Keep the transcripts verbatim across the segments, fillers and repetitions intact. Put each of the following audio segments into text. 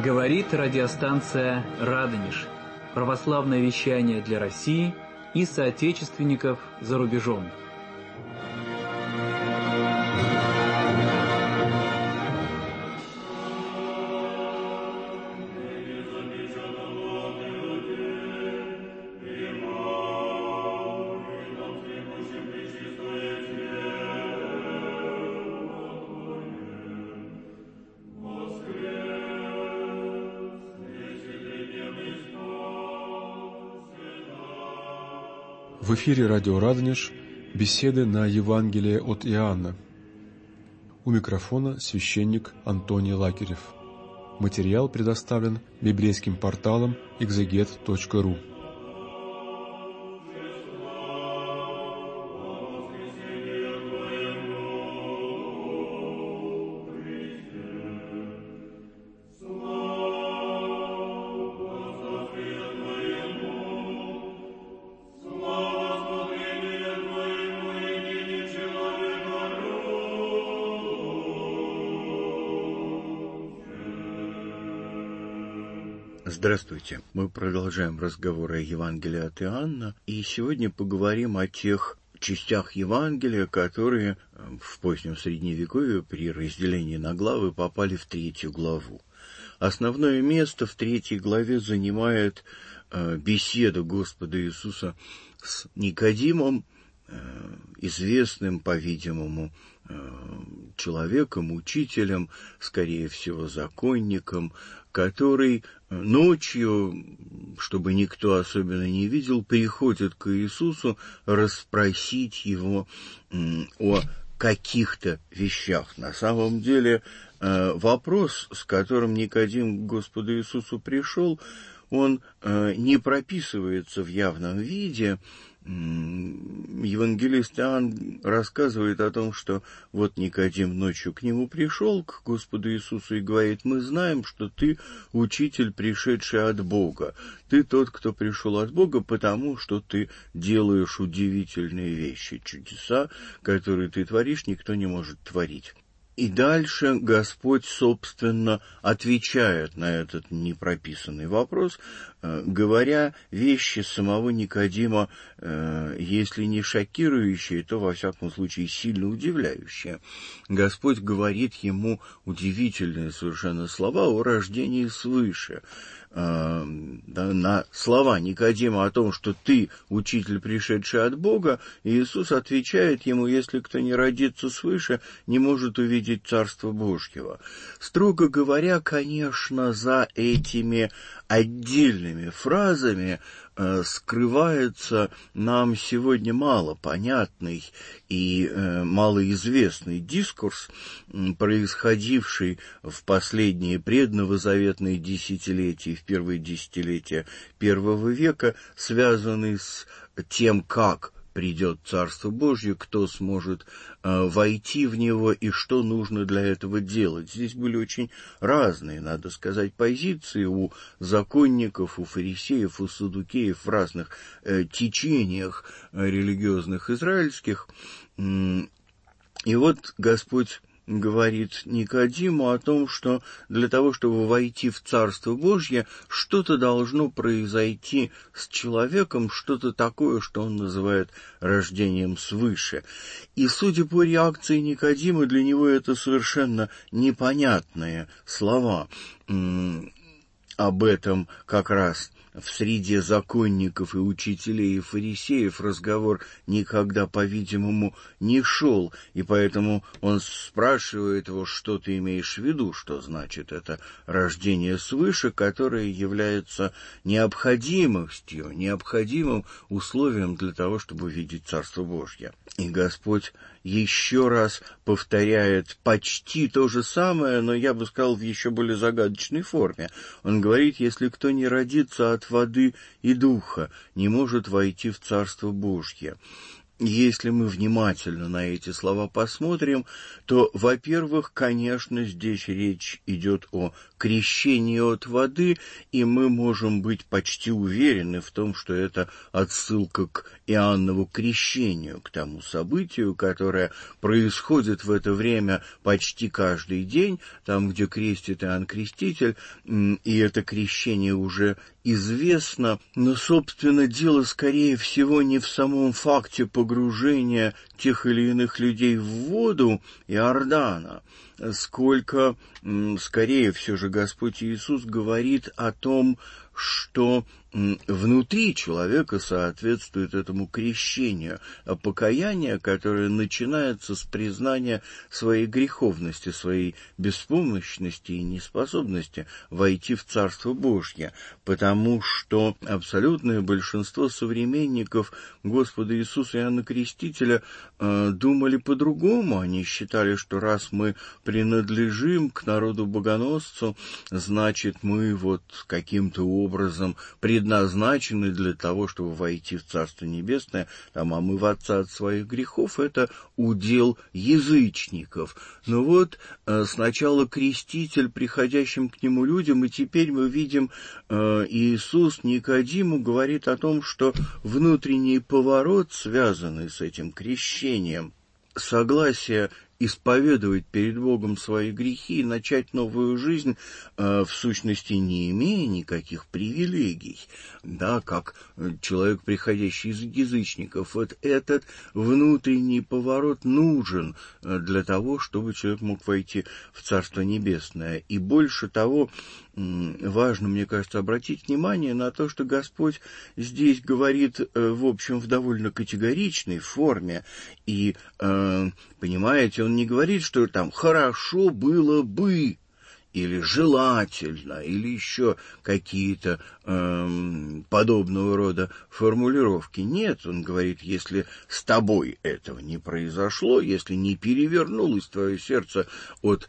Говорит радиостанция «Радонеж». Православное вещание для России и соотечественников за рубежом. В эфире радио «Радонеж», беседы на Евангелие от Иоанна. У микрофона священник Антоний Лакерев. Материал предоставлен библейским порталом экзегет точка ру. Здравствуйте! Мы продолжаем разговор о Евангелии от Иоанна, и сегодня поговорим о тех частях Евангелия, которые в позднем Средневековье при разделении на главы попали в третью главу. Основное место в третьей главе занимает беседа Господа Иисуса с Никодимом, известным, по-видимому, человеком, учителем, скорее всего, законником, который ночью, чтобы никто особенно не видел, приходит к Иисусу расспросить его о каких-то вещах. На самом деле вопрос, с которым Никодим к Господу Иисусу пришел, он не прописывается в явном виде. Евангелист Иоанн рассказывает о том, что вот Никодим ночью к нему пришел, к Господу Иисусу, и говорит: мы знаем, что ты учитель, пришедший от Бога. Ты тот, кто пришел от Бога, потому что ты делаешь удивительные вещи, чудеса, которые ты творишь, никто не может творить. И дальше Господь, собственно, отвечает на этот непрописанный вопрос, говоря вещи самого Никодима, если не шокирующие, то, во всяком случае, сильно удивляющие. Господь говорит ему удивительные совершенно слова о рождении свыше. На слова Никодима о том, что ты учитель, пришедший от Бога, Иисус отвечает ему: если кто не родится свыше, не может увидеть Царство Божьего. Строго говоря, конечно, за этими отдельными фразами э, скрывается нам сегодня малопонятный и э, малоизвестный дискурс, э, происходивший в последние предновозаветные десятилетия, в первые десятилетия первого века, связанный с тем, как придет Царство Божье, кто сможет э, войти в него и что нужно для этого делать. Здесь были очень разные, надо сказать, позиции у законников, у фарисеев, у саддукеев в разных э, течениях э, религиозных израильских. И вот Господь говорит Никодиму о том, что для того, чтобы войти в Царство Божье, что-то должно произойти с человеком, что-то такое, что он называет рождением свыше. И, судя по реакции Никодима, для него это совершенно непонятные слова. Об этом как раз в среде законников и учителей и фарисеев разговор никогда, по-видимому, не шел, и поэтому он спрашивает его: что ты имеешь в виду, что значит это рождение свыше, которое является необходимостью, необходимым условием для того, чтобы увидеть Царство Божье. И Господь еще раз повторяет почти то же самое, но я бы сказал в еще более загадочной форме. Он говорит: если кто не родится от воды и духа, не может войти в Царство Божье. если мы внимательно на эти слова посмотрим, то, во-первых, конечно, здесь речь идет о крещении от воды, и мы можем быть почти уверены в том, что это отсылка к Иоаннову крещению, к тому событию, которое происходит в это время почти каждый день, там, где крестит Иоанн Креститель, и это крещение уже известно, но, собственно, дело, скорее всего, не в самом факте погружения тех или иных людей в воду Иордана, сколько, скорее, все же Господь Иисус говорит о том, что внутри человека соответствует этому крещению, а покаяние, которое начинается с признания своей греховности, своей беспомощности и неспособности войти в Царство Божье, потому что абсолютное большинство современников Господа Иисуса Иоанна Крестителя э, думали по-другому. Они считали, что раз мы принадлежим к народу-богоносцу, значит, мы вот каким-то образом предназначены для того, чтобы войти в Царство Небесное, там, омываться от своих грехов, это удел язычников. Но вот э, сначала креститель приходящим к нему людям, и теперь мы видим, э, Иисус Никодиму говорит о том, что внутренний поворот, связанный с этим крещением, согласие исповедовать перед Богом свои грехи и начать новую жизнь, э, в сущности, не имея никаких привилегий, да, как человек, приходящий из язычников. Вот этот внутренний поворот нужен для того, чтобы человек мог войти в Царство Небесное. И больше того, важно, мне кажется, обратить внимание на то, что Господь здесь говорит, в общем, в довольно категоричной форме. И, э, понимаете, он не говорит, что там «хорошо было бы», или желательно, или еще какие-то э, подобного рода формулировки. Нет, он говорит, если с тобой этого не произошло, если не перевернулось твое сердце от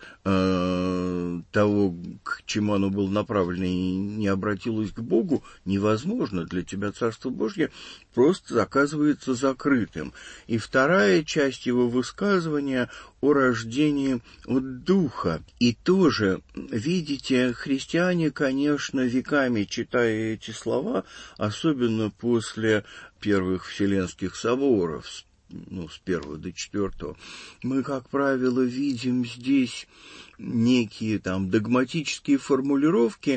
э, того, к чему оно было направлено, и не обратилось к Богу, невозможно для тебя Царство Божье просто оказывается закрытым. И вторая часть его высказывания о рождении от Духа. И тоже, видите, христиане, конечно, веками, читая эти слова, особенно после первых Вселенских соборов, ну, с первого до четвертого, мы, как правило, видим здесь некие там догматические формулировки,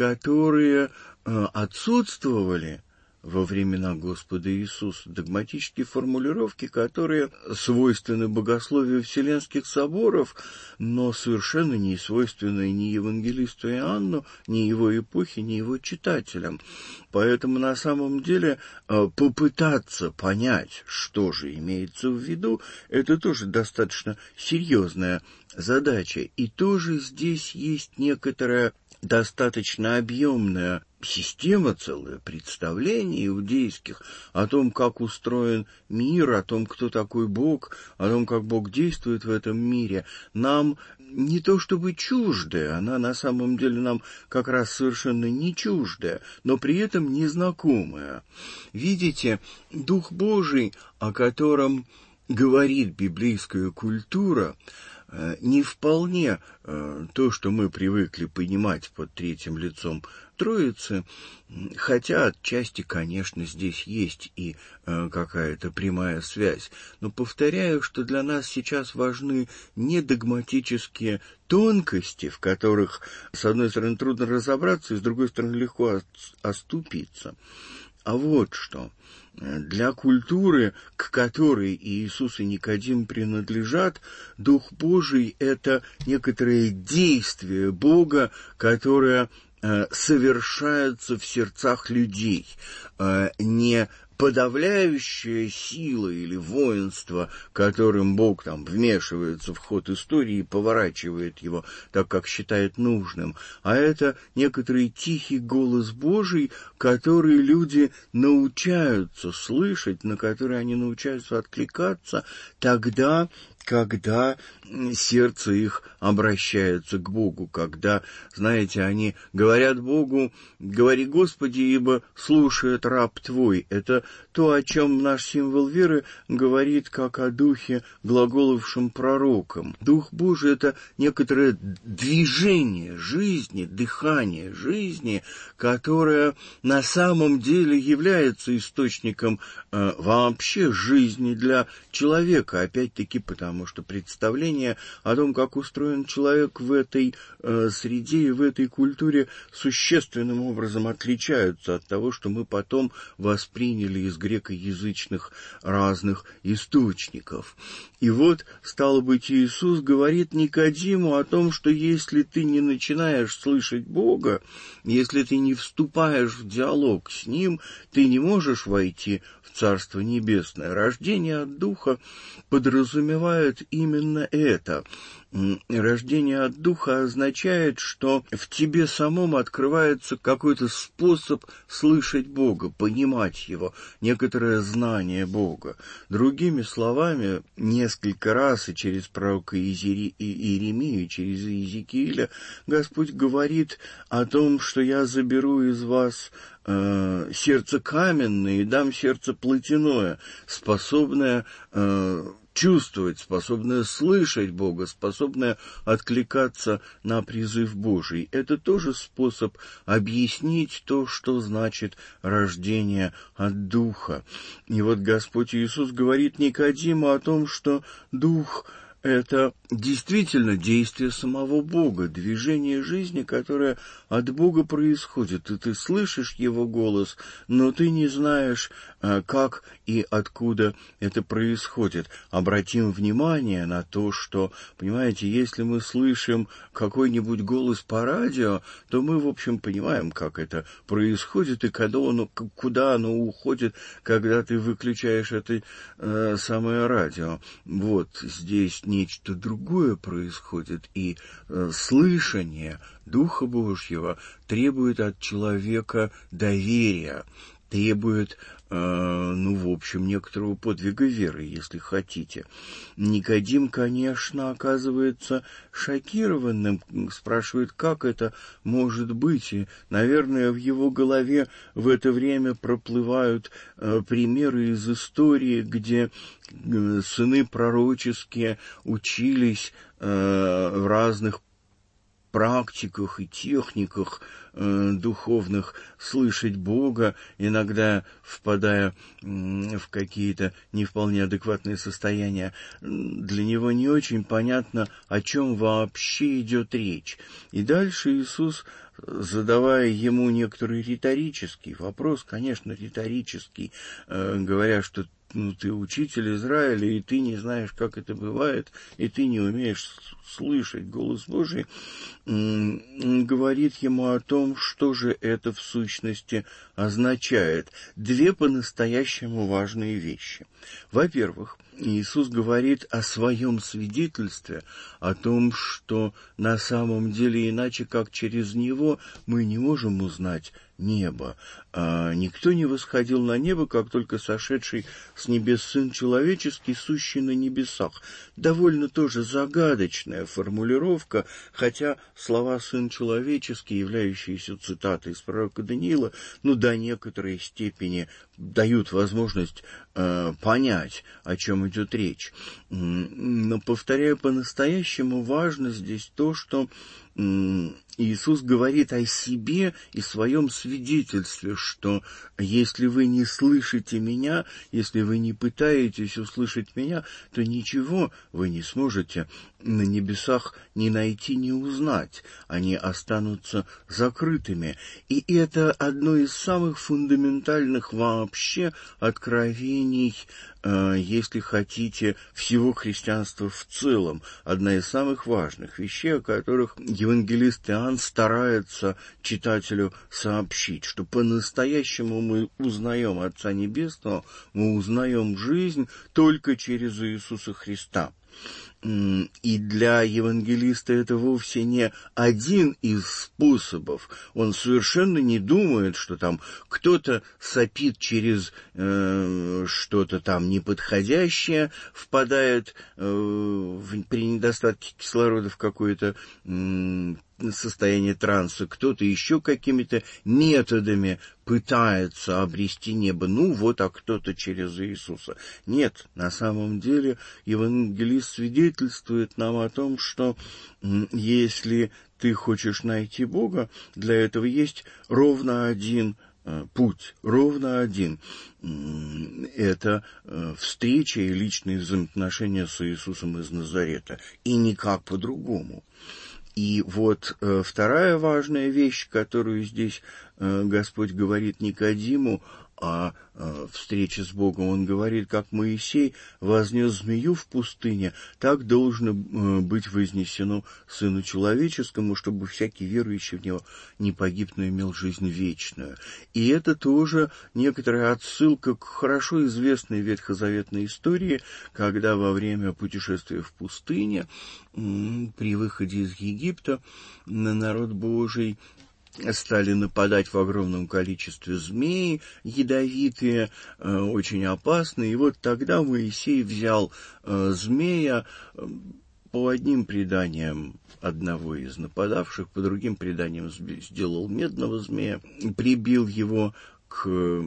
которые э, отсутствовали во времена Господа Иисуса, догматические формулировки, которые свойственны богословию Вселенских соборов, но совершенно не свойственны ни евангелисту Иоанну, ни его эпохе, ни его читателям. Поэтому на самом деле попытаться понять, что же имеется в виду, это тоже достаточно серьезная задача. И тоже здесь есть некоторая достаточно объемная система, целое представление иудейских о том, как устроен мир, о том, кто такой Бог, о том, как Бог действует в этом мире, нам не то чтобы чуждая, она на самом деле нам как раз совершенно не чуждая, но при этом незнакомая. Видите, Дух Божий, о котором говорит библейская культура, не вполне э, то, что мы привыкли понимать под третьим лицом Троицы, хотя отчасти, конечно, здесь есть и э, какая-то прямая связь. Но повторяю, что для нас сейчас важны не догматические тонкости, в которых, с одной стороны, трудно разобраться, и с другой стороны, легко оступиться. А вот что. Для культуры, к которой Иисус и Никодим принадлежат, Дух Божий — это некоторое действие Бога, которое э, совершается в сердцах людей, э, не подавляющая сила или воинство, которым Бог там вмешивается в ход истории и поворачивает его так, как считает нужным, а это некоторый тихий голос Божий, который люди научаются слышать, на который они научаются откликаться тогда, когда сердце их обращается к Богу, когда, знаете, они говорят Богу: «Говори, Господи, ибо слушает раб Твой». Это то, о чем наш символ веры говорит, как о духе, глаголовшем пророком. Дух Божий — это некоторое движение жизни, дыхание жизни, которое на самом деле является источником э, вообще жизни для человека. Опять-таки потому, что представление о том, как устроен человек в этой э, среде и в этой культуре, существенным образом отличаются от того, что мы потом восприняли из грекоязычных разных источников. И вот, стало быть, Иисус говорит Никодиму о том, что если ты не начинаешь слышать Бога, если ты не вступаешь в диалог с Ним, ты не можешь войти в Царство Небесное. Рождение от Духа подразумевает именно это. Рождение от Духа означает, что в тебе самом открывается какой-то способ слышать Бога, понимать Его, некоторое знание Бога. Другими словами, несколько раз и через пророка Иеремию, и через Иезекииля Господь говорит о том, что я заберу из вас э, сердце каменное и дам сердце плотяное, способное э, чувствовать, способная слышать Бога, способная откликаться на призыв Божий. Это тоже способ объяснить то, что значит рождение от Духа. И вот Господь Иисус говорит Никодиму о том, что Дух — это действительно действие самого Бога, движение жизни, которое от Бога происходит, и ты слышишь Его голос, но ты не знаешь, как и откуда это происходит. Обратим внимание на то, что, понимаете, если мы слышим какой-нибудь голос по радио, то мы, в общем, понимаем, как это происходит и когда оно, куда оно уходит, когда ты выключаешь это э, самое радио. Вот здесь нечто другое происходит, и э, слышание Духа Божьего требует от человека доверия, требует, э, ну, в общем, некоторого подвига веры, если хотите. Никодим, конечно, оказывается шокированным, спрашивает, как это может быть, и, наверное, в его голове в это время проплывают э, примеры из истории, где э, сыны пророческие учились э, в разных практиках и техниках э, духовных слышать Бога, иногда впадая э, в какие-то не вполне адекватные состояния. Для него не очень понятно, о чем вообще идет речь. И дальше Иисус, задавая ему некоторый риторический вопрос, конечно, риторический, э, говоря, что ну, ты учитель Израиля, и ты не знаешь, как это бывает, и ты не умеешь слышать голос Божий, он говорит ему о том, что же это в сущности означает. Две по-настоящему важные вещи. Во-первых, Иисус говорит о своем свидетельстве, о том, что на самом деле иначе, как через Него, мы не можем узнать небо. А никто не восходил на небо, как только сошедший с небес Сын Человеческий, сущий на небесах. Довольно тоже загадочная формулировка, хотя слова «Сын Человеческий», являющиеся цитатой из пророка Даниила, ну, до некоторой степени дают возможность э, понять, о чем идет речь. Но, повторяю, по-настоящему важно здесь то, что Иисус говорит о себе и своем свидетельстве, что если вы не слышите Меня, если вы не пытаетесь услышать Меня, то ничего вы не сможете на небесах ни найти, ни узнать. Они останутся закрытыми. И это одно из самых фундаментальных вообще откровений, э, если хотите, всего христианства в целом. Одна из самых важных вещей, о которых евангелист Иоанн старается читателю сообщить, что по-настоящему мы узнаем Отца Небесного, мы узнаем жизнь только через Иисуса Христа. И для евангелиста это вовсе не один из способов. Он совершенно не думает, что там кто-то сопит через э, что-то там неподходящее, впадает э, в, при недостатке кислорода в какое-то э, состояние транса, кто-то еще какими-то методами пытается обрести небо. Ну вот, а кто-то через Иисуса. Нет, на самом деле евангелист свидетельствует нам о том, что если ты хочешь найти Бога, для этого есть ровно один путь, ровно один. Это встреча и личные взаимоотношения с Иисусом из Назарета. И никак по-другому. И вот э, вторая важная вещь, которую здесь э, Господь говорит Никодиму о э, встрече с Богом. Он говорит, как Моисей вознес змею в пустыне, так должно э, быть вознесено Сыну Человеческому, чтобы всякий верующий в Него не погиб, но имел жизнь вечную. И это тоже некоторая отсылка к хорошо известной ветхозаветной истории, когда во время путешествия в пустыне при выходе из Египта на народ Божий стали нападать в огромном количестве змеи, ядовитые, э, очень опасные. И вот тогда Моисей взял э, змея, э, по одним преданиям одного из нападавших, по другим преданиям сделал медного змея, прибил его к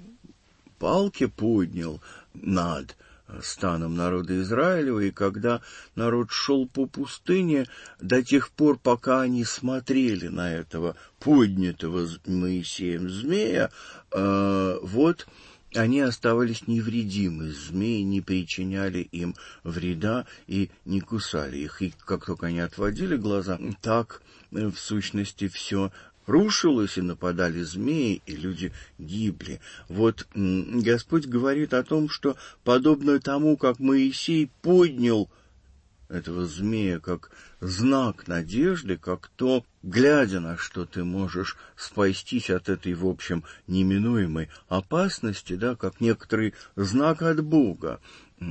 палке, поднял над станом народа Израилева, и когда народ шел по пустыне, до тех пор, пока они смотрели на этого поднятого Моисеем змея, э, вот они оставались невредимы, змеи не причиняли им вреда и не кусали их. И как только они отводили глаза, так, в сущности, все рушилось, и нападали змеи, и люди гибли. Вот Господь говорит о том, что подобно тому, как Моисей поднял этого змея как знак надежды, как то, глядя на что ты можешь спастись от этой, в общем, неминуемой опасности, да, как некоторый знак от Бога,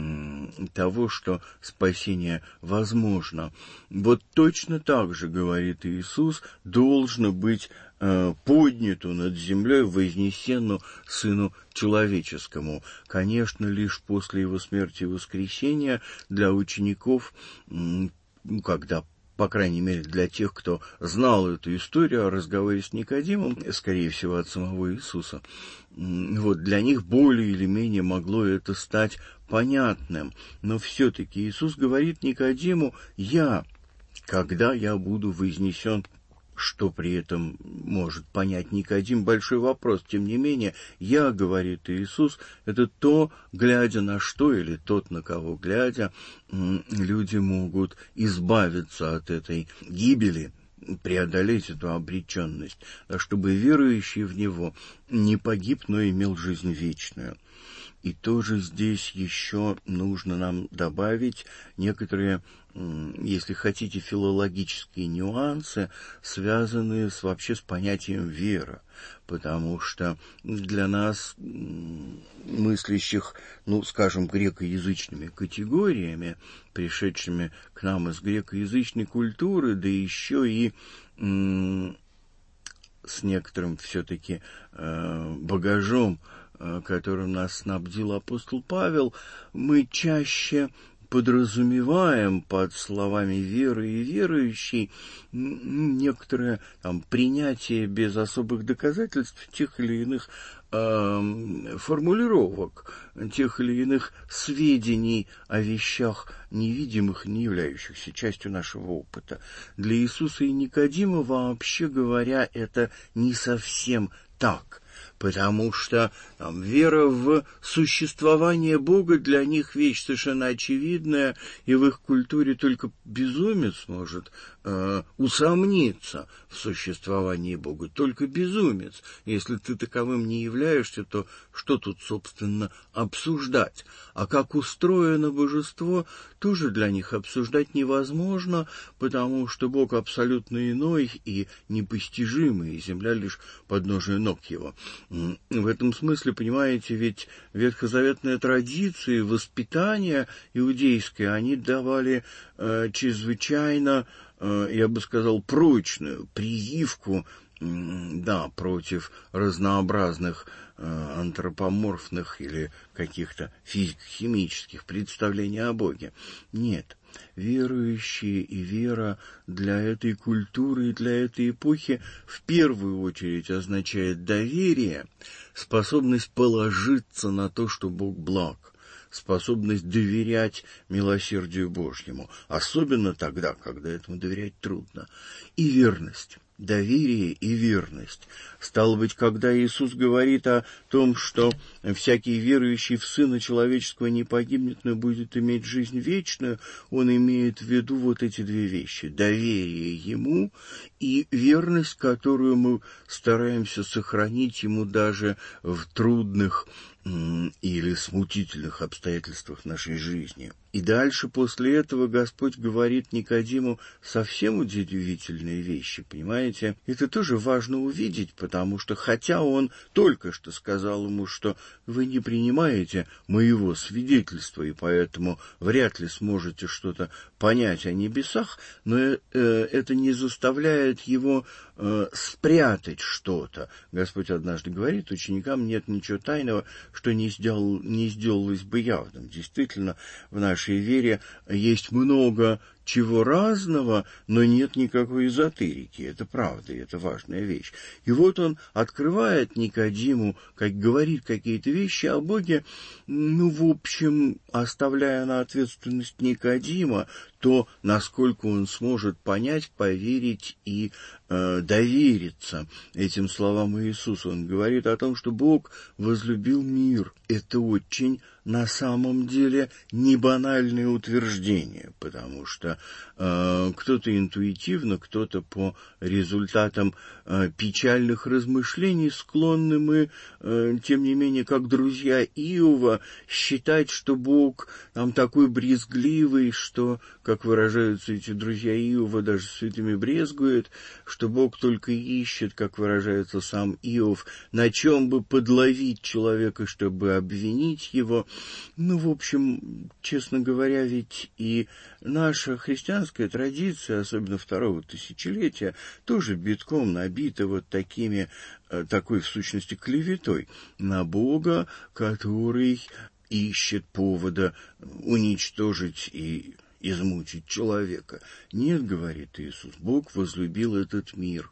того, что спасение возможно. Вот точно так же, говорит Иисус, должно быть э, поднято над землей, вознесено Сыну Человеческому. Конечно, лишь после Его смерти и воскресения для учеников, э, когда, по крайней мере, для тех, кто знал эту историю о разговоре с Никодимом, скорее всего, от самого Иисуса, вот для них более или менее могло это стать понятным. Но все-таки Иисус говорит Никодиму: «Я, когда я буду вознесен», что при этом может понять Никодим, большой вопрос. Тем не менее, «я», говорит Иисус, это то, глядя на что, или тот, на кого глядя, люди могут избавиться от этой гибели, преодолеть эту обреченность, чтобы верующий в Него не погиб, но имел жизнь вечную. И тоже здесь еще нужно нам добавить некоторые, если хотите, филологические нюансы, связанные с, вообще с понятием вера. Потому что для нас, мыслящих, ну, скажем, грекоязычными категориями, пришедшими к нам из грекоязычной культуры, да еще и м- с некоторым все-таки э, багажом, которым нас снабдил апостол Павел, мы чаще подразумеваем под словами веры и верующий некоторое там принятие без особых доказательств тех или иных э, формулировок, тех или иных сведений о вещах невидимых, не являющихся частью нашего опыта. Для Иисуса и Никодима, вообще говоря, это не совсем так. Потому что там, вера в существование Бога для них вещь совершенно очевидная, и в их культуре только безумец может э, усомниться в существовании Бога. Только безумец. Если ты таковым не являешься, то что тут, собственно, обсуждать? А как устроено божество, тоже для них обсуждать невозможно, потому что Бог абсолютно иной и непостижимый, и земля лишь подножие ног его. В этом смысле, понимаете, ведь ветхозаветные традиции, воспитание иудейское, они давали э, чрезвычайно, э, я бы сказал, прочную прививку, э, да, против разнообразных э, антропоморфных или каких-то физико-химических представлений о Боге. Нет. Верующие и вера для этой культуры и для этой эпохи в первую очередь означает доверие, способность положиться на то, что Бог благ, способность доверять милосердию Божьему, особенно тогда, когда этому доверять трудно, и верность. Доверие и верность. Стало быть, когда Иисус говорит о том, что всякий верующий в Сына Человеческого не погибнет, но будет иметь жизнь вечную, Он имеет в виду вот эти две вещи. Доверие Ему и верность, которую мы стараемся сохранить Ему даже в трудных или смутительных обстоятельствах нашей жизни. И дальше после этого Господь говорит Никодиму совсем удивительные вещи, понимаете? Это тоже важно увидеть, потому что хотя он только что сказал ему, что вы не принимаете моего свидетельства, и поэтому вряд ли сможете что-то понять о небесах, но э, это не заставляет его э, спрятать что-то. Господь однажды говорит ученикам, нет ничего тайного, что не, сделал, не сделалось бы явным. Действительно, в нашей вере есть много чего разного, но нет никакой эзотерики. Это правда, и это важная вещь. И вот он открывает Никодиму, как говорит какие-то вещи о Боге, ну, в общем, оставляя на ответственность Никодима то, насколько он сможет понять, поверить и э, довериться этим словам Иисуса. Он говорит о том, что Бог возлюбил мир. Это очень на самом деле не банальное утверждение, потому что э, кто-то интуитивно, кто-то по результатам э, печальных размышлений склонны мы, э, тем не менее, как друзья Иова, считать, что Бог там такой брезгливый, что, как выражаются эти друзья Иова, даже святыми брезгует, что Бог только ищет, как выражается сам Иов, на чем бы подловить человека, чтобы обвинить его. Ну, в общем, честно говоря, ведь и наша христианская традиция, особенно второго тысячелетия, тоже битком набита вот такими, такой, в сущности, клеветой на Бога, который ищет повода уничтожить и измучить человека. Нет, говорит Иисус, Бог возлюбил этот мир.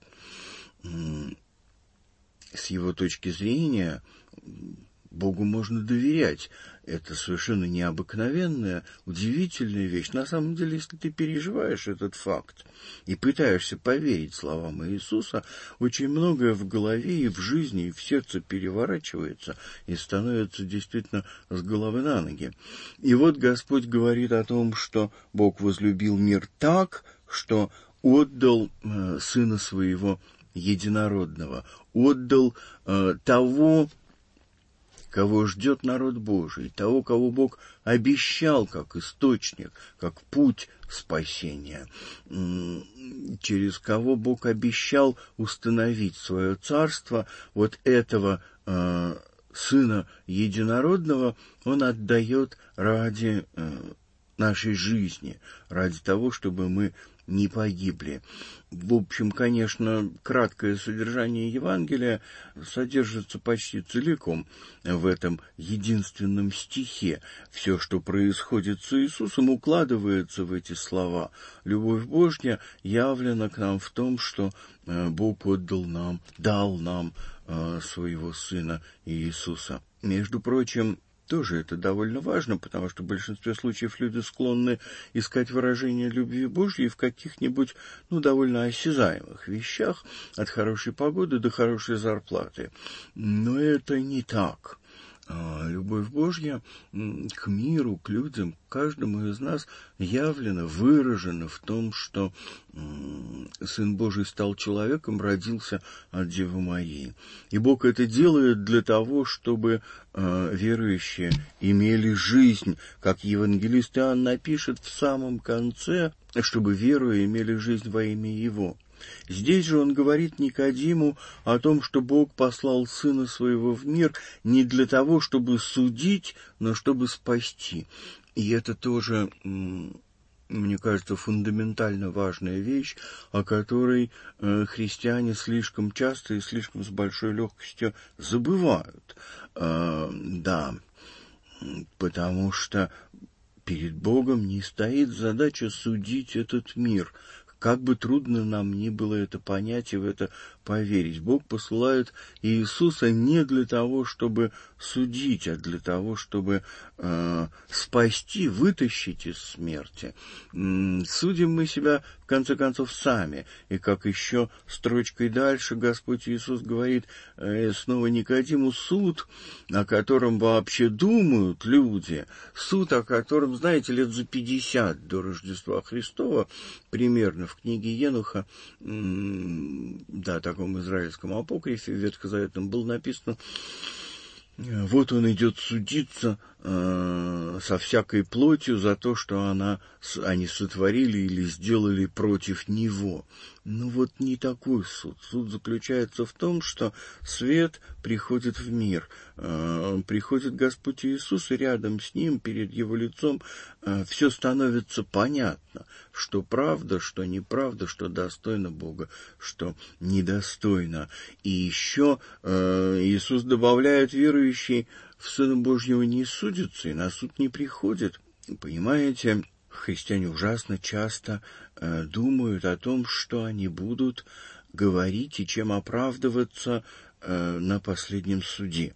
С его точки зрения Богу можно доверять. Это совершенно необыкновенная, удивительная вещь. На самом деле, если ты переживаешь этот факт и пытаешься поверить словам Иисуса, очень многое в голове и в жизни, и в сердце переворачивается и становится действительно с головы на ноги. И вот Господь говорит о том, что Бог возлюбил мир так, что отдал э, Сына Своего Единородного, отдал э, того, кого ждет народ Божий, того, кого Бог обещал как источник, как путь спасения, через кого Бог обещал установить свое царство, вот этого э, Сына Единородного Он отдает ради э, нашей жизни, ради того, чтобы мы не погибли. В общем, конечно, краткое содержание Евангелия содержится почти целиком в этом единственном стихе. Все, что происходит с Иисусом, укладывается в эти слова. Любовь Божья явлена к нам в том, что Бог отдал нам, дал нам своего Сына Иисуса. Между прочим, тоже это довольно важно, потому что в большинстве случаев люди склонны искать выражение любви Божьей в каких-нибудь, ну, довольно осязаемых вещах, от хорошей погоды до хорошей зарплаты. Но это не так. Любовь Божья к миру, к людям, к каждому из нас явлена, выражена в том, что Сын Божий стал человеком, родился от Девы Марии. И Бог это делает для того, чтобы верующие имели жизнь, как евангелист Иоанн напишет в самом конце, чтобы веруя имели жизнь во имя Его. Здесь же он говорит Никодиму о том, что Бог послал Сына Своего в мир не для того, чтобы судить, но чтобы спасти. И это тоже, мне кажется, фундаментально важная вещь, о которой христиане слишком часто и слишком с большой легкостью забывают. Да, потому что перед Богом не стоит задача судить этот мир. Как бы трудно нам ни было это понять и в это поверить, Бог посылает Иисуса не для того, чтобы судить, а для того, чтобы э, спасти, вытащить из смерти. Судим мы себя, в конце концов, сами. И как еще строчкой дальше Господь Иисус говорит э, снова Никодиму, суд, о котором вообще думают люди, суд, о котором, знаете, лет за пятьдесят до Рождества Христова, примерно в книге Енуха, да, таком израильском апокрифе ветхозаветном, было написано: вот он идет судиться э, со всякой плотью за то, что она, они сотворили или сделали против него. Ну вот не такой суд. Суд заключается в том, что свет приходит в мир. Э, приходит Господь Иисус, и рядом с Ним, перед Его лицом, э, все становится понятно, что правда, что неправда, что достойно Бога, что недостойно. И еще э, Иисус добавляет: верующий в Сына Божьего не судится и на суд не приходит. Понимаете, христиане ужасно часто э, думают о том, что они будут говорить и чем оправдываться э, на последнем суде,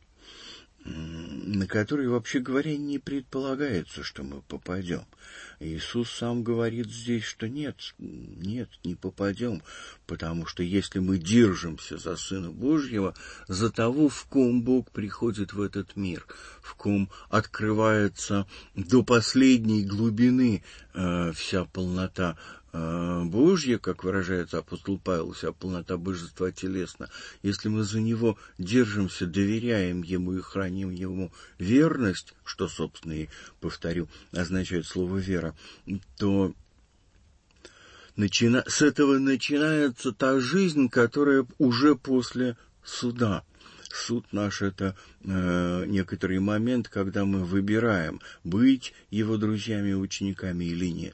на который, вообще говоря, не предполагается, что мы попадем. Иисус сам говорит здесь, что нет, нет, не попадем, потому что если мы держимся за Сына Божьего, за того, в ком Бог приходит в этот мир, в ком открывается до последней глубины э, вся полнота Божья, как выражается апостол Павел, вся полнота божества телесна, если мы за Него держимся, доверяем Ему и храним Ему верность, что, собственно, и, повторю, означает слово «вера», то начина... с этого начинается та жизнь, которая уже после суда. Суд наш — это э, некоторый момент, когда мы выбираем, быть Его друзьями и учениками или нет.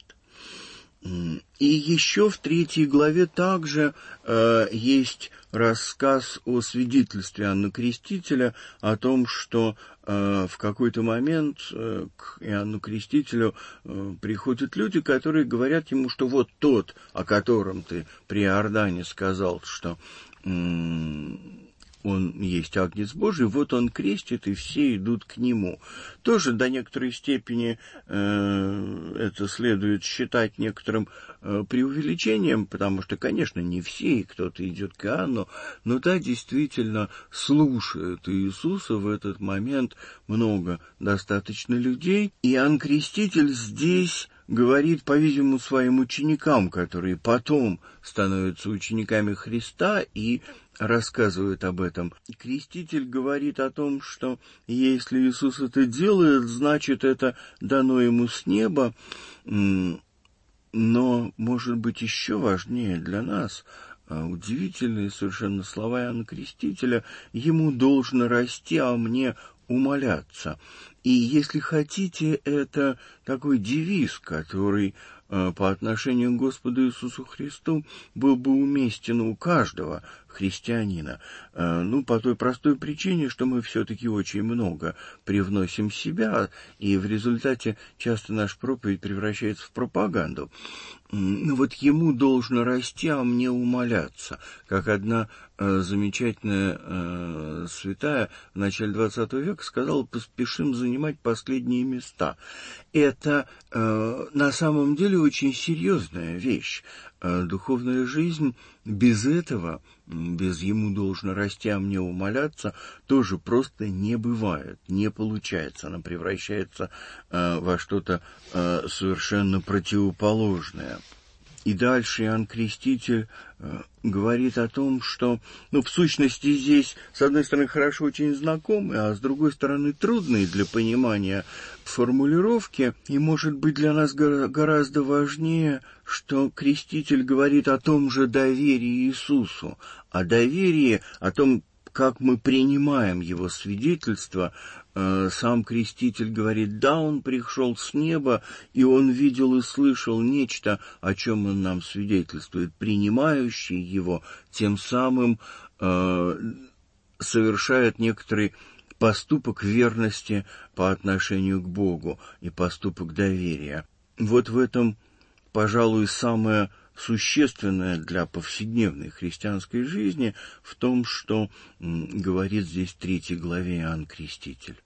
И еще в третьей главе также э, есть рассказ о свидетельстве Иоанна Крестителя, о том, что э, в какой-то момент э, к Иоанну Крестителю э, приходят люди, которые говорят ему, что вот тот, о котором ты при Иордане сказал, что э, он есть Агнец Божий, вот он крестит, и все идут к нему. Тоже до некоторой степени э, это следует считать некоторым э, преувеличением, потому что, конечно, не все, и кто-то идет к Иоанну, но да, действительно слушают Иисуса в этот момент много достаточно людей. Иоанн Креститель здесь говорит, по-видимому, своим ученикам, которые потом становятся учениками Христа и рассказывают об этом. Креститель говорит о том, что если Иисус это делает, значит, это дано ему с неба. Но, может быть, еще важнее для нас удивительные совершенно слова Иоанна Крестителя: «Ему должно расти, а мне умоляться». И, если хотите, это такой девиз, который по отношению к Господу Иисусу Христу был бы уместен у каждого христианина. Ну, по той простой причине, что мы все-таки очень много привносим себя, и в результате часто наша проповедь превращается в пропаганду. Ну, вот ему должно расти, а мне умоляться. Как одна э, замечательная э, святая в начале двадцатого века сказала: поспешим занимать последние места. Это э, на самом деле очень серьезная вещь. Э, духовная жизнь без этого, без «ему должно расти, а мне умоляться», тоже просто не бывает, не получается. Она превращается э, во что-то э, совершенно противоположное. И дальше Иоанн Креститель говорит о том, что, ну, в сущности, здесь, с одной стороны, хорошо очень знакомые, а с другой стороны, трудные для понимания формулировки. И, может быть, для нас гораздо важнее, что Креститель говорит о том же доверии Иисусу, о доверии, о том, как мы принимаем Его свидетельство. Сам Креститель говорит, да, Он пришел с неба, и Он видел и слышал нечто, о чем Он нам свидетельствует. Принимающий Его тем самым э, совершает некоторый поступок верности по отношению к Богу и поступок доверия. Вот в этом, пожалуй, самое существенное для повседневной христианской жизни в том, что м, говорит здесь в третьей главе Иоанн Креститель.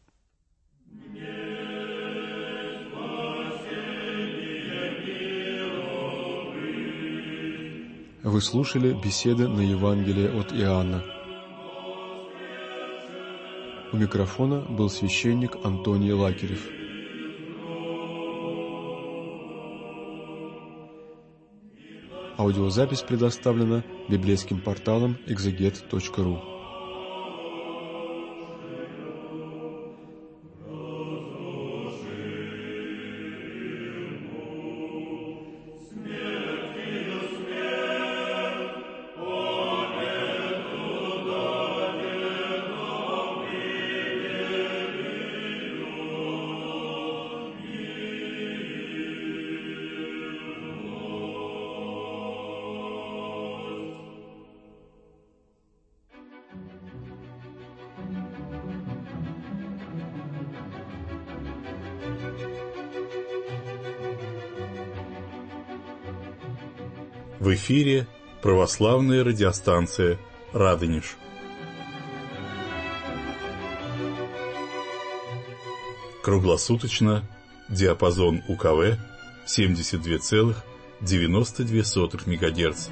Вы слушали беседы на Евангелие от Иоанна. У микрофона был священник Антоний Лакерев. Аудиозапись предоставлена библейским порталом экзегет точка ру. В эфире православная радиостанция «Радонеж». Круглосуточно диапазон УКВ семьдесят два целых девяносто две сотых мегагерца.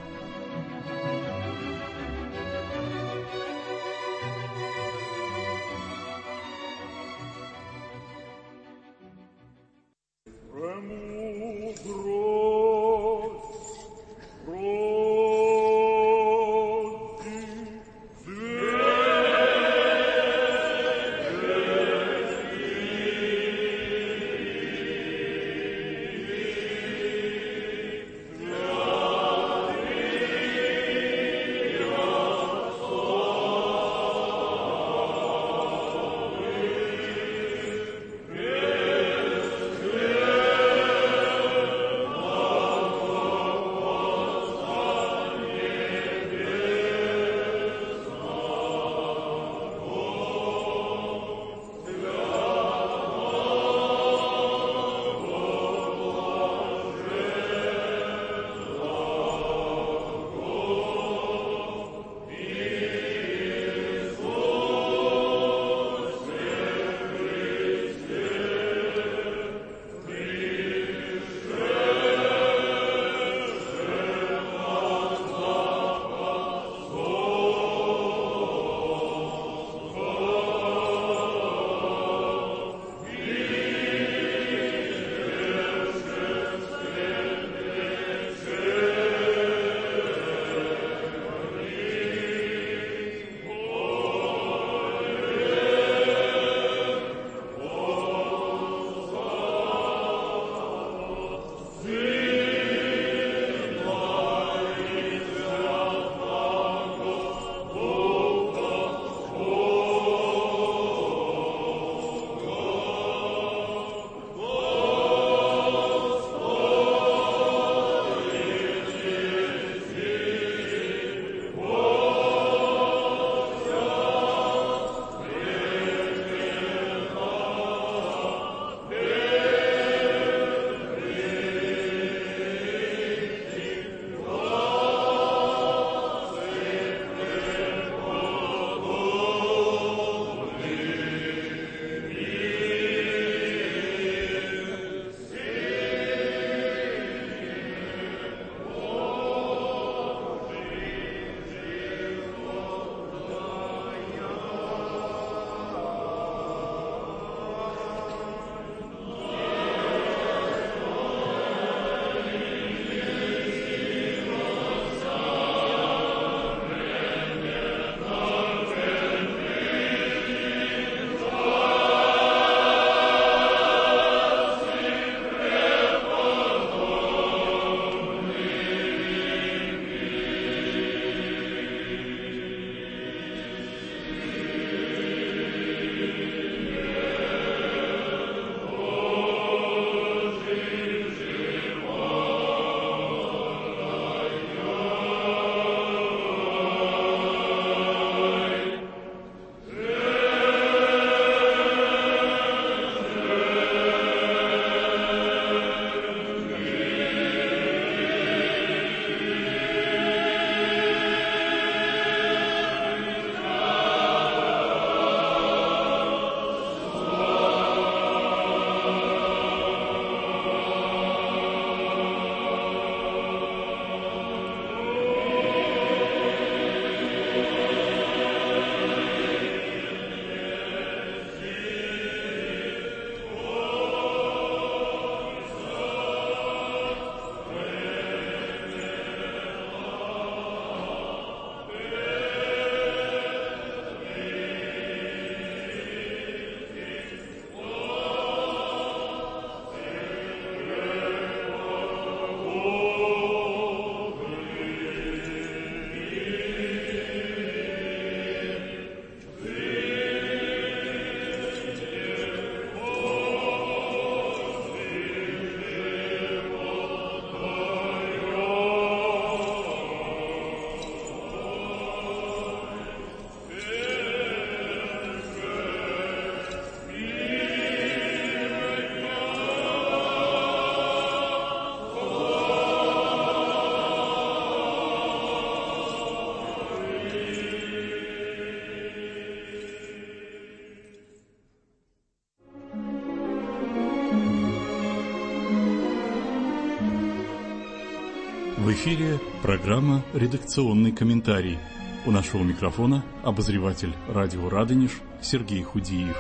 В эфире программа «Редакционный комментарий». У нашего микрофона обозреватель радио «Радонеж» Сергей Худиев.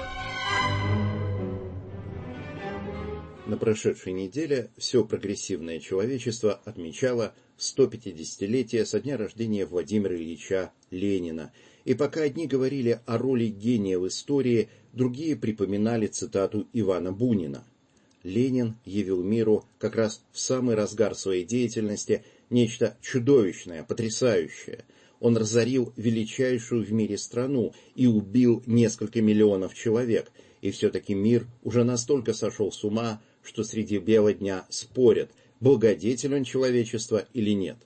На прошедшей неделе все прогрессивное человечество отмечало сто пятидесятилетие со дня рождения Владимира Ильича Ленина. И пока одни говорили о роли гения в истории, другие припоминали цитату Ивана Бунина. Ленин явил миру как раз в самый разгар своей деятельности нечто чудовищное, потрясающее. Он разорил величайшую в мире страну и убил несколько миллионов человек. И все-таки мир уже настолько сошел с ума, что среди бела дня спорят, благодетель он человечества или нет.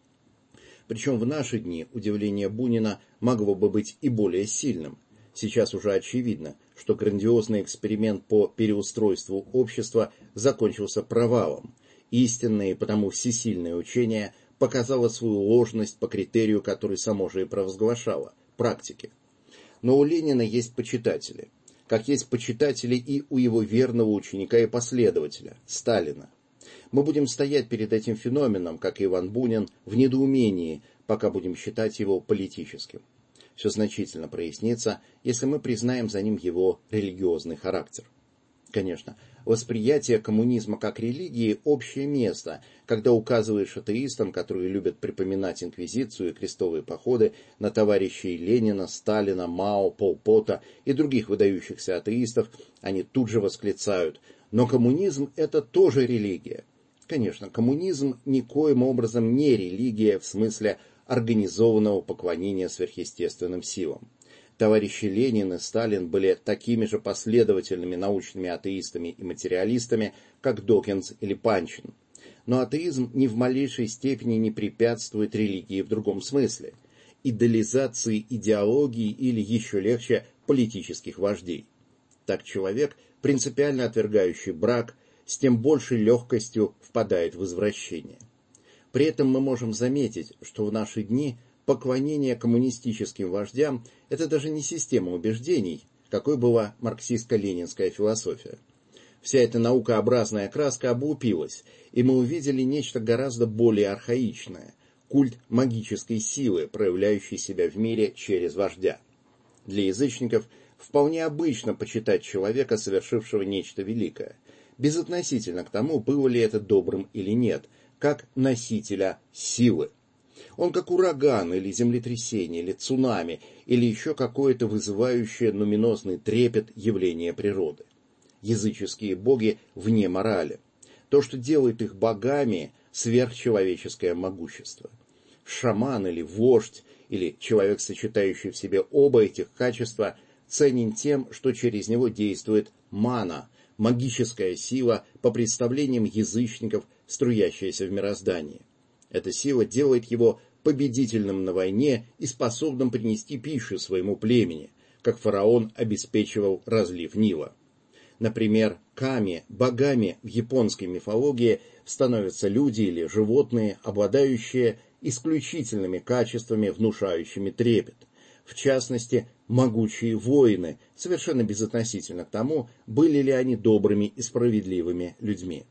Причем в наши дни удивление Бунина могло бы быть и более сильным. Сейчас уже очевидно, что грандиозный эксперимент по переустройству общества закончился провалом. Истинное и потому всесильное учение показало свою ложность по критерию, который само же и провозглашало – практике. Но у Ленина есть почитатели, как есть почитатели и у его верного ученика и последователя – Сталина. Мы будем стоять перед этим феноменом, как и Иван Бунин, в недоумении, пока будем считать его политическим. Все значительно прояснится, если мы признаем за ним его религиозный характер. Конечно, восприятие коммунизма как религии – общее место, когда указываешь атеистам, которые любят припоминать инквизицию и крестовые походы, на товарищей Ленина, Сталина, Мао, Пол Пота и других выдающихся атеистов, они тут же восклицают: «Но коммунизм – это тоже религия». Конечно, коммунизм никоим образом не религия в смысле организованного поклонения сверхъестественным силам. Товарищи Ленин и Сталин были такими же последовательными научными атеистами и материалистами, как Докинз или Панчин. Но атеизм ни в малейшей степени не препятствует религии в другом смысле – идеализации идеологии или, еще легче, политических вождей. Так человек, принципиально отвергающий брак, с тем большей легкостью впадает в извращение. При этом мы можем заметить, что в наши дни поклонение коммунистическим вождям – это даже не система убеждений, какой была марксистско-ленинская философия. Вся эта наукообразная краска облупилась, и мы увидели нечто гораздо более архаичное – культ магической силы, проявляющей себя в мире через вождя. Для язычников вполне обычно почитать человека, совершившего нечто великое, безотносительно к тому, было ли это добрым или нет, как носителя силы. Он как ураган или землетрясение, или цунами, или еще какое-то вызывающее нуминозный трепет явление природы. Языческие боги вне морали. То, что делает их богами, сверхчеловеческое могущество. Шаман или вождь, или человек, сочетающий в себе оба этих качества, ценен тем, что через него действует мана, магическая сила, по представлениям язычников, струящаяся в мироздании. Эта сила делает его победительным на войне и способным принести пищу своему племени, как фараон обеспечивал разлив Нила. Например, ками, богами в японской мифологии становятся люди или животные, обладающие исключительными качествами, внушающими трепет. В частности, могучие воины, совершенно безотносительно к тому, были ли они добрыми и справедливыми людьми.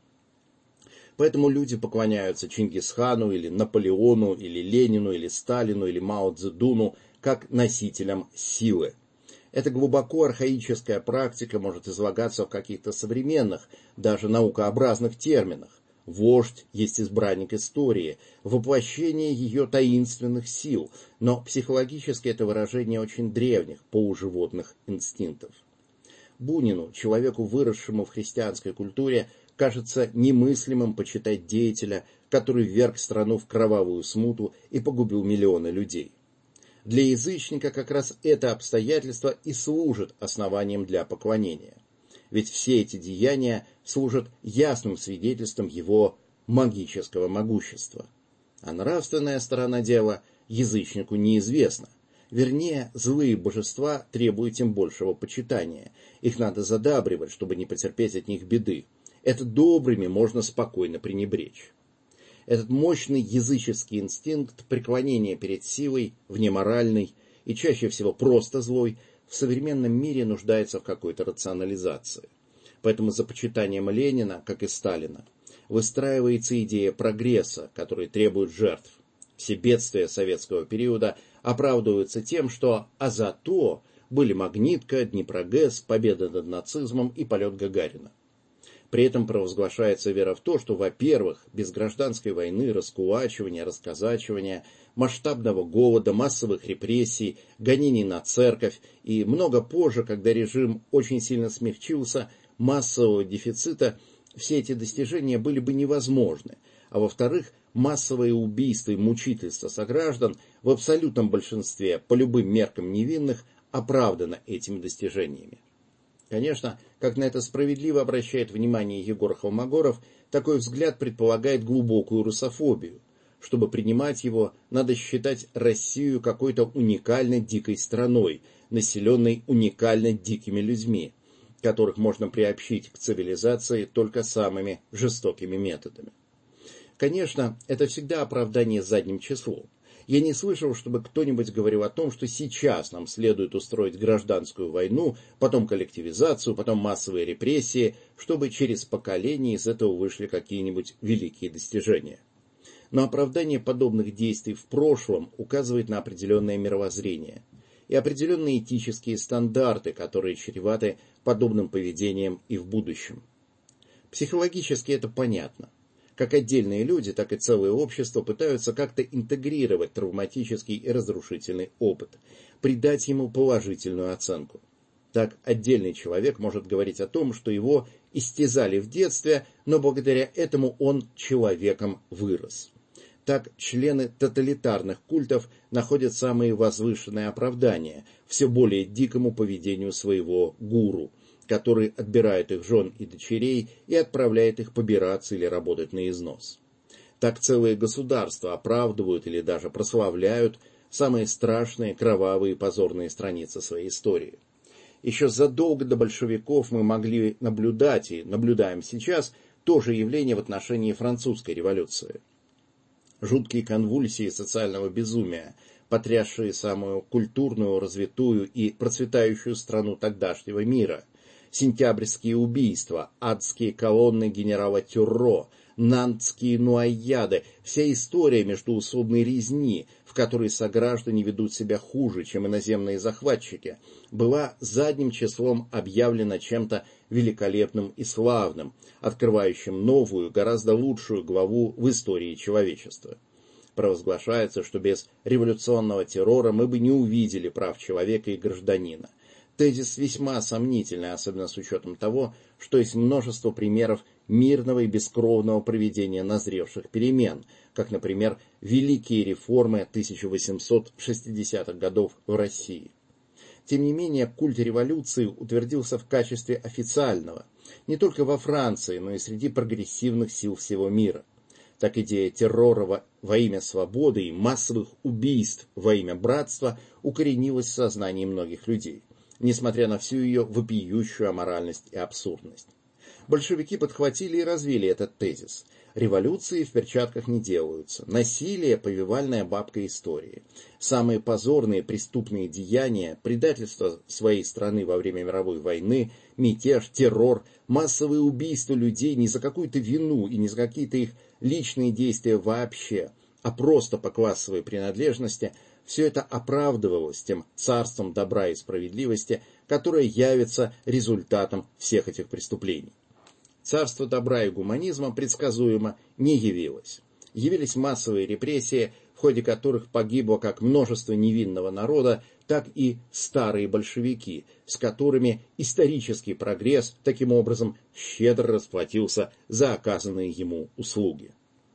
Поэтому люди поклоняются Чингисхану или Наполеону, или Ленину, или Сталину, или Мао Цзэдуну как носителям силы. Эта глубоко архаическая практика может излагаться в каких-то современных, даже наукообразных терминах. Вождь есть избранник истории, воплощение ее таинственных сил, но психологически это выражение очень древних, полуживотных инстинктов. Бунину, человеку, выросшему в христианской культуре, кажется немыслимым почитать деятеля, который вверг страну в кровавую смуту и погубил миллионы людей. Для язычника как раз это обстоятельство и служит основанием для поклонения. Ведь все эти деяния служат ясным свидетельством его магического могущества. А нравственная сторона дела язычнику неизвестна. Вернее, злые божества требуют тем большего почитания. Их надо задабривать, чтобы не потерпеть от них беды. Это добрыми можно спокойно пренебречь. Этот мощный языческий инстинкт преклонения перед силой, внеморальной и чаще всего просто злой, в современном мире нуждается в какой-то рационализации. Поэтому за почитанием Ленина, как и Сталина, выстраивается идея прогресса, который требует жертв. Все бедствия советского периода оправдываются тем, что «а зато» были Магнитка, Днепрогэс, победа над нацизмом и полет Гагарина. При этом провозглашается вера в то, что, во-первых, без гражданской войны, раскулачивания, расказачивания, масштабного голода, массовых репрессий, гонений на церковь и много позже, когда режим очень сильно смягчился, массового дефицита, все эти достижения были бы невозможны. А во-вторых, массовые убийства и мучительства сограждан в абсолютном большинстве, по любым меркам невинных, оправдано этими достижениями. Конечно, как на это справедливо обращает внимание Егор Холмогоров, такой взгляд предполагает глубокую русофобию. Чтобы принимать его, надо считать Россию какой-то уникально дикой страной, населенной уникально дикими людьми, которых можно приобщить к цивилизации только самыми жестокими методами. Конечно, это всегда оправдание задним числом. Я не слышал, чтобы кто-нибудь говорил о том, что сейчас нам следует устроить гражданскую войну, потом коллективизацию, потом массовые репрессии, чтобы через поколения из этого вышли какие-нибудь великие достижения. Но оправдание подобных действий в прошлом указывает на определенное мировоззрение и определенные этические стандарты, которые чреваты подобным поведением и в будущем. Психологически это понятно. Как отдельные люди, так и целые общества пытаются как-то интегрировать травматический и разрушительный опыт, придать ему положительную оценку. Так отдельный человек может говорить о том, что его истязали в детстве, но благодаря этому он человеком вырос. Так члены тоталитарных культов находят самые возвышенные оправдания все более дикому поведению своего гуру, который отбирает их жен и дочерей и отправляет их побираться или работать на износ. Так целые государства оправдывают или даже прославляют самые страшные, кровавые и позорные страницы своей истории. Еще задолго до большевиков мы могли наблюдать, и наблюдаем сейчас, то же явление в отношении французской революции. Жуткие конвульсии социального безумия, потрясшие самую культурную, развитую и процветающую страну тогдашнего мира, сентябрьские убийства, адские колонны генерала Тюрро, нантские нуаяды, вся история междоусобной резни, в которой сограждане ведут себя хуже, чем иноземные захватчики, была задним числом объявлена чем-то великолепным и славным, открывающим новую, гораздо лучшую главу в истории человечества. Провозглашается, что без революционного террора мы бы не увидели прав человека и гражданина. Тезис весьма сомнительный, особенно с учетом того, что есть множество примеров мирного и бескровного проведения назревших перемен, как, например, великие реформы тысяча восемьсот шестидесятых годов в России. Тем не менее, культ революции утвердился в качестве официального, не только во Франции, но и среди прогрессивных сил всего мира. Так идея террора во, во имя свободы и массовых убийств во имя братства укоренилась в сознании многих людей, несмотря на всю ее вопиющую аморальность и абсурдность. Большевики подхватили и развили этот тезис. Революции в перчатках не делаются. Насилие – повивальная бабка истории. Самые позорные преступные деяния, предательство своей страны во время мировой войны, мятеж, террор, массовые убийства людей не за какую-то вину и не за какие-то их личные действия вообще, а просто по классовой принадлежности – все это оправдывалось тем царством добра и справедливости, которое явится результатом всех этих преступлений. Царство добра и гуманизма предсказуемо не явилось. Явились массовые репрессии, в ходе которых погибло как множество невинного народа, так и старые большевики, с которыми исторический прогресс таким образом щедро расплатился за оказанные ему услуги.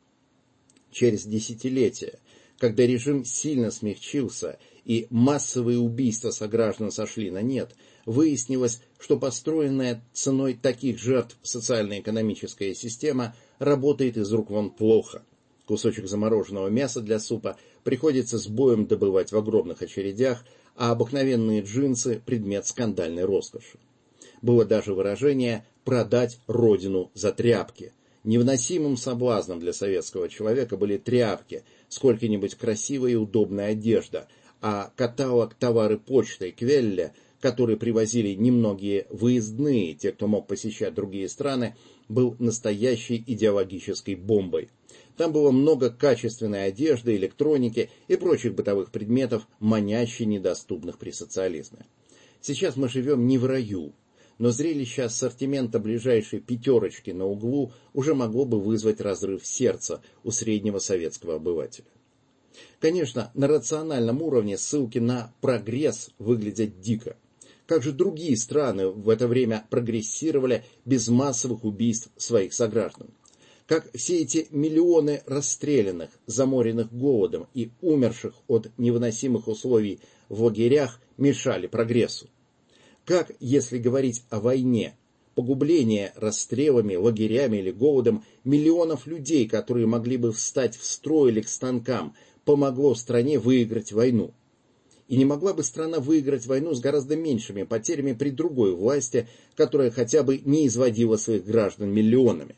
Через десятилетия, когда режим сильно смягчился и массовые убийства сограждан сошли на нет, выяснилось, что построенная ценой таких жертв социально-экономическая система работает из рук вон плохо. Кусочек замороженного мяса для супа приходится с боем добывать в огромных очередях, а обыкновенные джинсы – предмет скандальной роскоши. Было даже выражение «продать родину за тряпки». Невыносимым соблазном для советского человека были тряпки, сколько-нибудь красивая и удобная одежда, а каталог «Товары почты» Квелля, который привозили немногие выездные, те, кто мог посещать другие страны, был настоящей идеологической бомбой. Там было много качественной одежды, электроники и прочих бытовых предметов, маняще недоступных при социализме. Сейчас мы живем не в раю, но зрелище ассортимента ближайшей пятерочки на углу уже могло бы вызвать разрыв сердца у среднего советского обывателя. Конечно, на рациональном уровне ссылки на прогресс выглядят дико. Как же другие страны в это время прогрессировали без массовых убийств своих сограждан? Как все эти миллионы расстрелянных, заморенных голодом и умерших от невыносимых условий в лагерях мешали прогрессу? Как, если говорить о войне, погубление расстрелами, лагерями или голодом миллионов людей, которые могли бы встать в строй или к станкам, помогло стране выиграть войну? И не могла бы страна выиграть войну с гораздо меньшими потерями при другой власти, которая хотя бы не изводила своих граждан миллионами?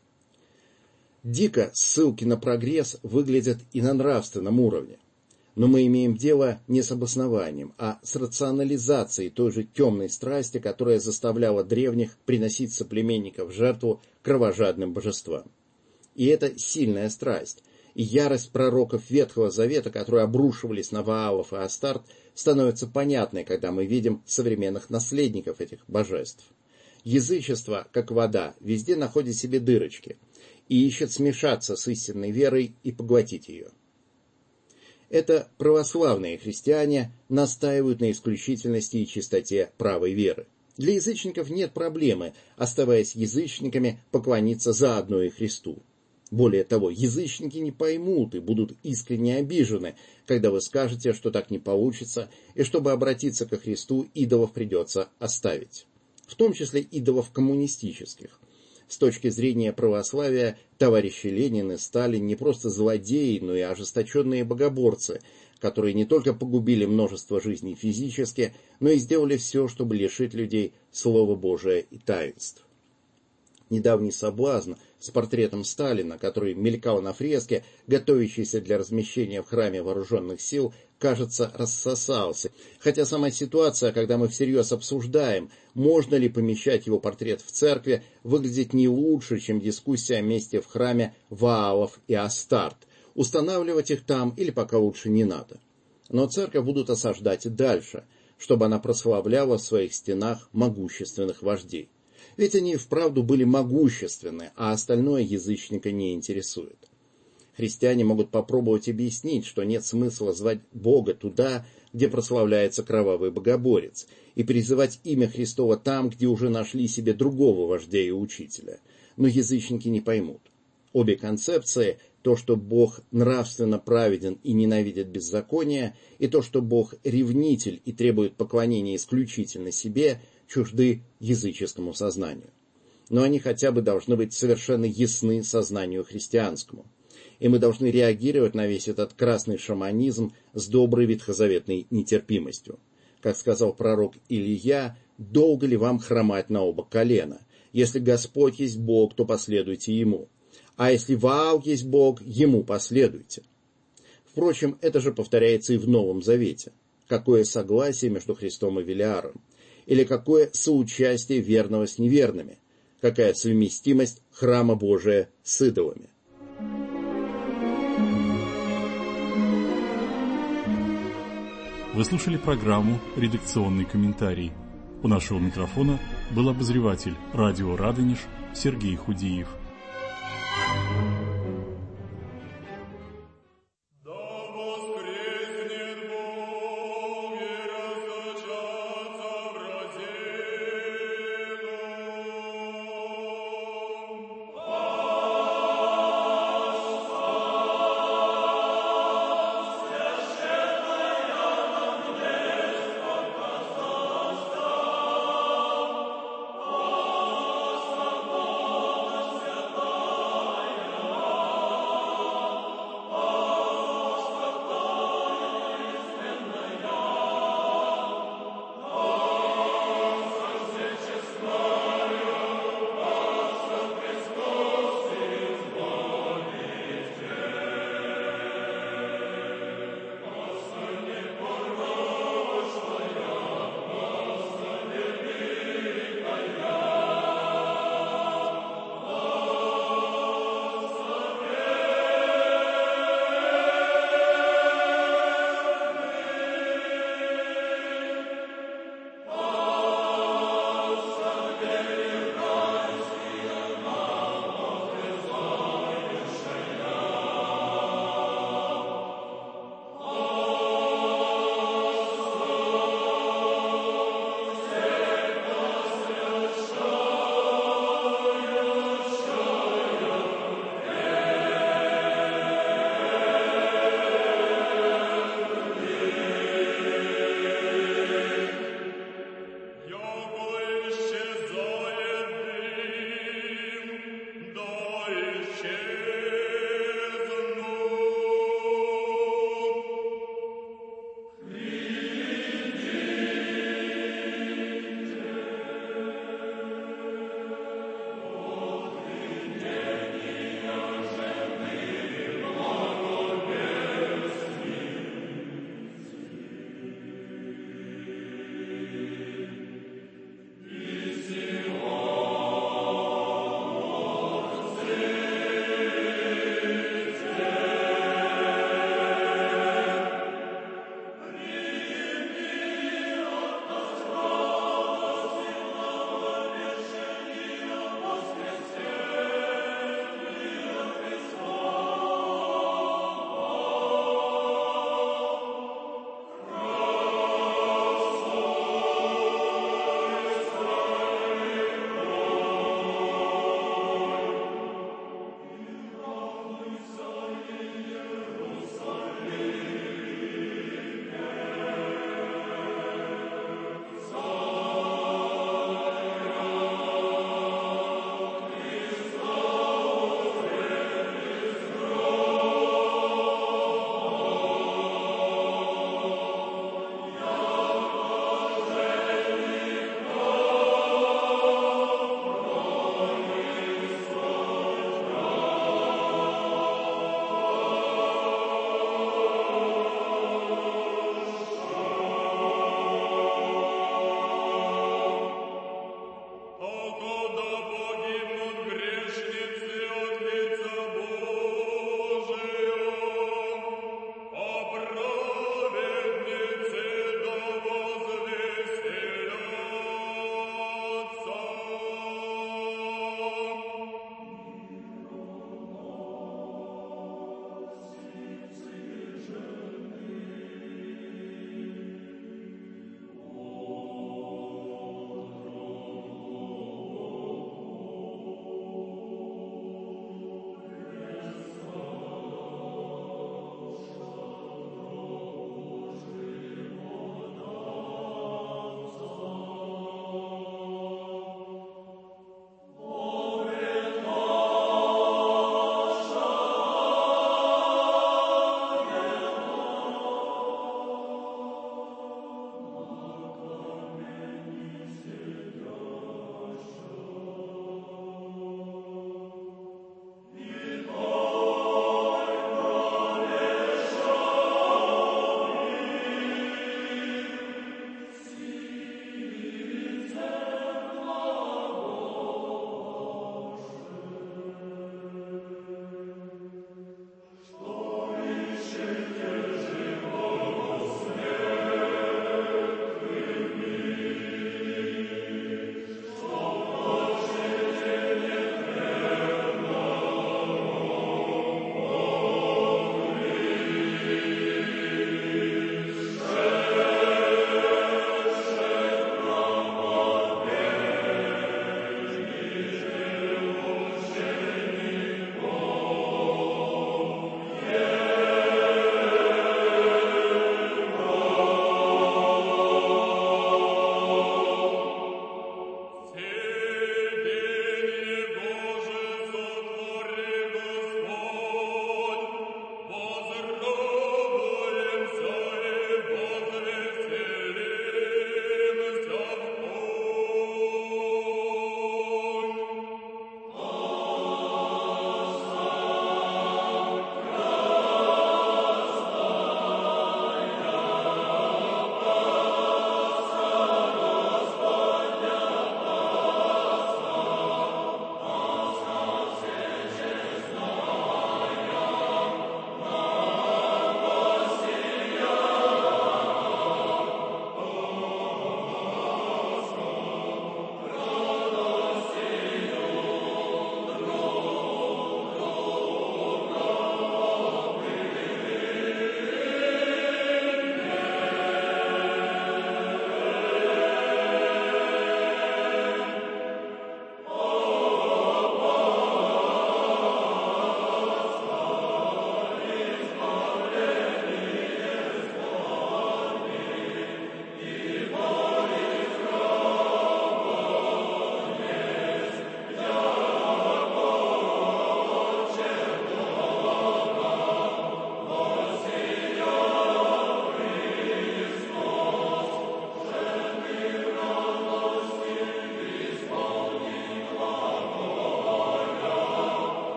Дико ссылки на прогресс выглядят и на нравственном уровне. Но мы имеем дело не с обоснованием, а с рационализацией той же темной страсти, которая заставляла древних приносить соплеменников в жертву кровожадным божествам. И это сильная страсть, и ярость пророков Ветхого Завета, которые обрушивались на Ваалов и Астарт, становится понятной, когда мы видим современных наследников этих божеств. Язычество, как вода, везде находит себе дырочки и ищет смешаться с истинной верой и поглотить ее. Это православные христиане настаивают на исключительности и чистоте правой веры. Для язычников нет проблемы, оставаясь язычниками, поклониться заодно и Христу. Более того, язычники не поймут и будут искренне обижены, когда вы скажете, что так не получится, и чтобы обратиться ко Христу, идолов придется оставить. В том числе идолов коммунистических. С точки зрения православия, товарищи Ленин и Сталин не просто злодеи, но и ожесточенные богоборцы, которые не только погубили множество жизней физически, но и сделали все, чтобы лишить людей Слова Божия и таинств. Недавний соблазн с портретом Сталина, который мелькал на фреске, готовящийся для размещения в храме вооруженных сил, кажется, рассосался. Хотя сама ситуация, когда мы всерьез обсуждаем, можно ли помещать его портрет в церкви, выглядит не лучше, чем дискуссия о месте в храме Ваалов и Астарт. Устанавливать их там или пока лучше не надо. Но церковь будут осаждать и дальше, чтобы она прославляла в своих стенах могущественных вождей. Ведь они и вправду были могущественны, а остальное язычника не интересует. Христиане могут попробовать объяснить, что нет смысла звать Бога туда, где прославляется кровавый богоборец, и призывать имя Христово там, где уже нашли себе другого вождя и учителя. Но язычники не поймут. Обе концепции, то, что Бог нравственно праведен и ненавидит беззаконие, и то, что Бог ревнитель и требует поклонения исключительно себе, чужды языческому сознанию. Но они хотя бы должны быть совершенно ясны сознанию христианскому. И мы должны реагировать на весь этот красный шаманизм с доброй ветхозаветной нетерпимостью. Как сказал пророк Илия, долго ли вам хромать на оба колена? Если Господь есть Бог, то последуйте Ему. А если Ваал есть Бог, Ему последуйте. Впрочем, это же повторяется и в Новом Завете. Какое согласие между Христом и Велиаром? Или какое соучастие верного с неверными? Какая совместимость храма Божия с идолами? Вы слушали программу «Редакционный комментарий». У нашего микрофона был обозреватель радио «Радонеж» Сергей Худиев.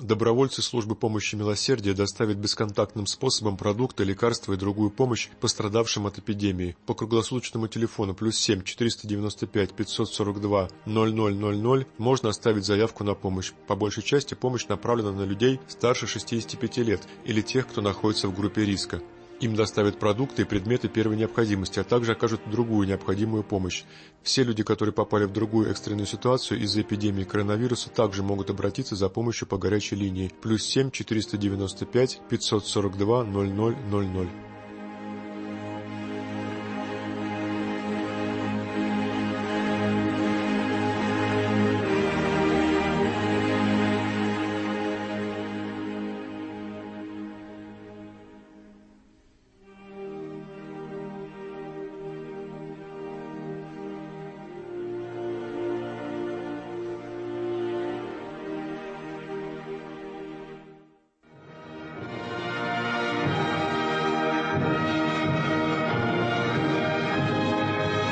Добровольцы службы помощи милосердия доставят бесконтактным способом продукты, лекарства и другую помощь пострадавшим от эпидемии. По круглосуточному телефону плюс семь четыреста девяносто пять пятьсот сорок два ноль ноль ноль ноль можно оставить заявку на помощь. По большей части помощь направлена на людей старше шестидесяти пяти лет или тех, кто находится в группе риска. Им доставят продукты и предметы первой необходимости, а также окажут другую необходимую помощь. Все люди, которые попали в другую экстренную ситуацию из-за эпидемии коронавируса, также могут обратиться за помощью по горячей линии плюс семь четыреста девяносто пять пятьсот сорок два ноль ноль ноль ноль.